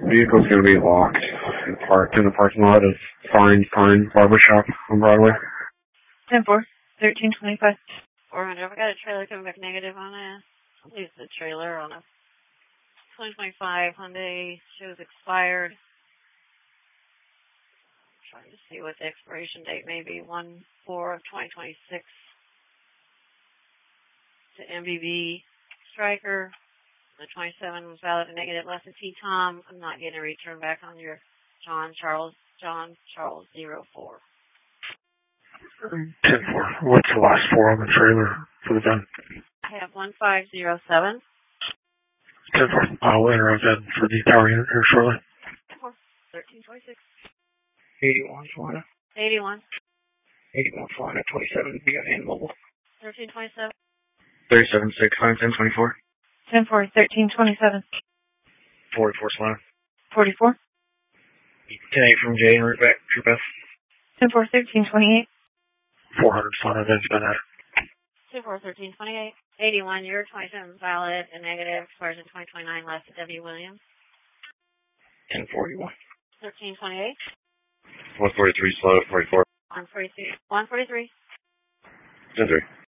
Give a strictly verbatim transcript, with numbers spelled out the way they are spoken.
Vehicle's going to be locked and parked in the parking lot of Fine Pine Barbershop on Broadway. ten four, thirteen twenty-five. four hundred. We got a trailer coming back negative on it. I'll use the trailer on a twenty twenty-five Hyundai. Shows expired. Trying to see what the expiration date may be. one four of twenty twenty-six. To M B B Striker. The twenty-seven was valid and negative less than T Tom. I'm not getting a return back on your John Charles John Charles zero four. ten four. What's the last four on the trailer for the gun? I have one five zero seven. ten four. I'll enter a gun for the power unit here shortly. thirteen twenty-six. eighty-one, Florida. eighty-one. eighty-one, Florida. twenty-seven, be on hand mobile. thirteen twenty-seven. thirty-seven, six, five, ten, twenty-four. ten four, thirteen twenty-seven. forty-four, Florida. forty-four. ten eight from J and route back, Troop F. ten four, thirteen twenty-eight. four hundred, Florida, that's been at. two four, thirteen twenty-eight. eighty-one, your twenty-seven valid and negative, expires in twenty twenty-nine, last at W. Williams. ten forty-one. thirteen twenty-eight. one forty-three, slow, forty-four. one forty-three. one forty-three. ten three.